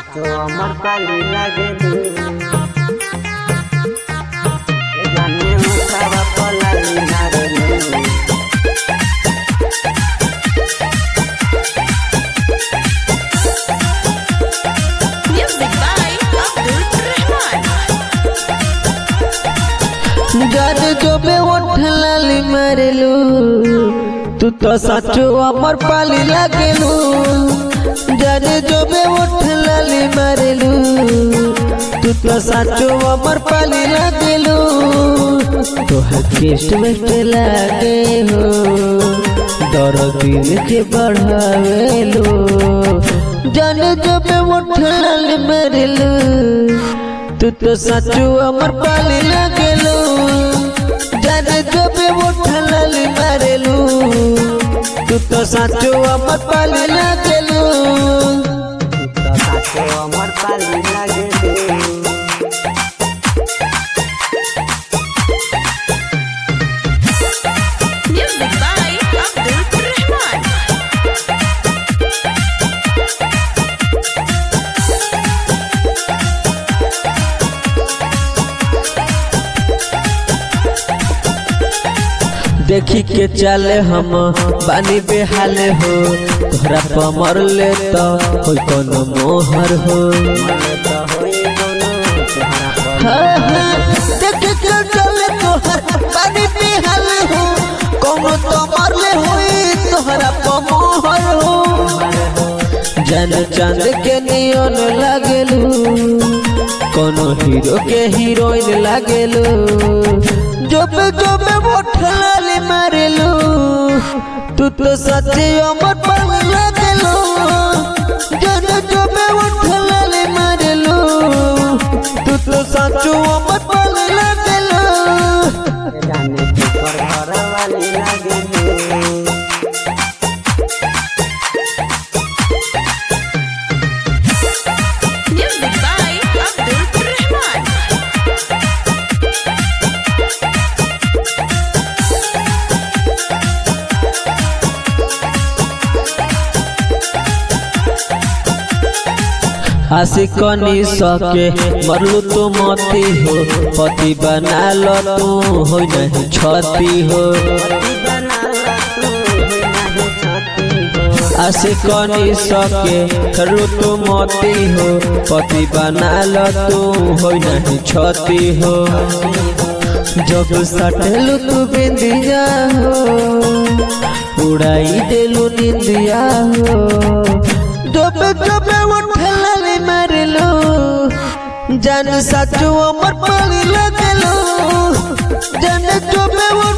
साचो अमर पाली लागे दू जाने उठावा पलाली नारलू Music by Abdul Rahman. जद जो बे उठ लाली मारेलू तू तो साचो अमर पाली लागेलू जद जो बे उठ लाली मारेलू तू तो साचो अमर पाली लागेलू तो हर केस्ट वेस्ट लागे हो दर दिल के बढ़ावेलू जद जो बे उठ लाली मारेलू तू तो साचो अमर पाली लागेलू जाने जो बे उठलाली मारेलू तू तो साचो अमर पाली लागेलू तो साचो अमर पाली लागे दू Music by Abdul Rahman. देखी के चले हम बानी बेहाल हो तोहरा पमर ले तो कोई कोनो मोहर हो देख के चले तोहरा बानी बेहाल हो कोनो तो मरले होई तोहरा पमोहर हो जन चांद के नियन लागेलू कोनो हीरो के हीरोइन लागेलू जोबे जोबे उठलाली मारेलू तू तो सच्ची अमर पाली लागेलू जन जोबे उठलाली मारेलू तू तो सच्चू अमर पाली लागेलू जाने पर घर वाली लागे दू Music by Abdul Rahman. आशिकनी सके मरलू तो मती हो पति बना लो तू हो नहीं छती हो आशिकनी सके मरलू तो मती हो पति बना लो तू हो नहीं छती हो जब सटलू तू बिंदिया हो उड़ाई देलू निंदिया हो जब जब उठलाली मारेलू जान साचो अमर पाली लागेलू जान जब